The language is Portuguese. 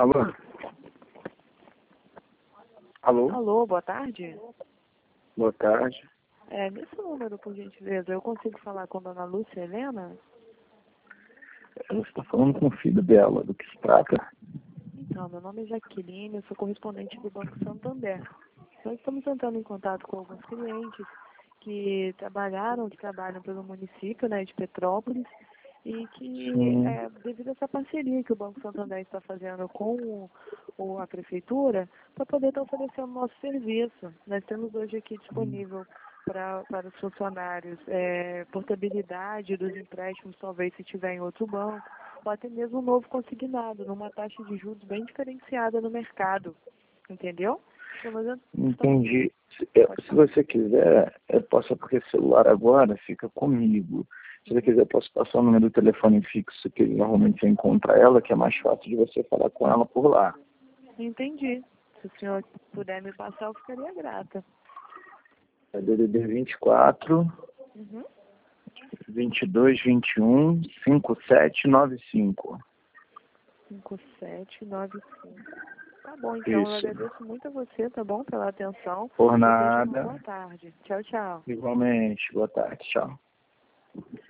Alô? Alô? Alô, boa tarde. Boa tarde. Nesse número, por gentileza, eu consigo falar com a dona Lúcia Helena? Ela está falando com o filho dela. Do que se trata? Então, meu nome é Jaqueline, eu sou correspondente do Banco Santander. Nós estamos entrando em contato com alguns clientes que trabalham pelo município, né, de Petrópolis, e que, Sim. devido a essa parceria que o Banco Santander está fazendo com a prefeitura, para poder estar oferecendo o nosso serviço. Nós temos hoje aqui disponível para os funcionários portabilidade dos empréstimos, talvez se tiver em outro banco, ou até mesmo um novo consignado, numa taxa de juros bem diferenciada no mercado. Entendeu? Então, Entendi. Se você quiser, eu posso, porque celular agora fica comigo. Se você quiser, eu posso passar o número do telefone fixo, que normalmente você encontra ela, que é mais fácil de você falar com ela por lá. Entendi. Se o senhor puder me passar, eu ficaria grata. É DDD 24 Uhum. 22 21 5795. 5795. Tá bom, então eu Isso. agradeço muito a você, tá bom, pela atenção. Por Desejo uma nada. boa tarde. Tchau, tchau. Igualmente. Boa tarde. Tchau.